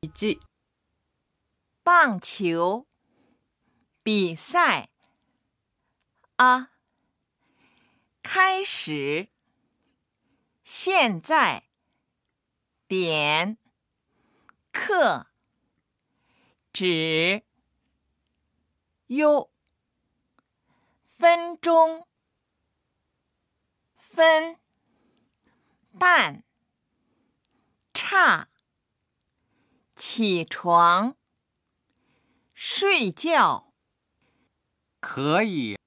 1、 棒球比赛啊，开始，现在，点，课，止，优，分钟，分，半，差，起床，睡觉。 可以。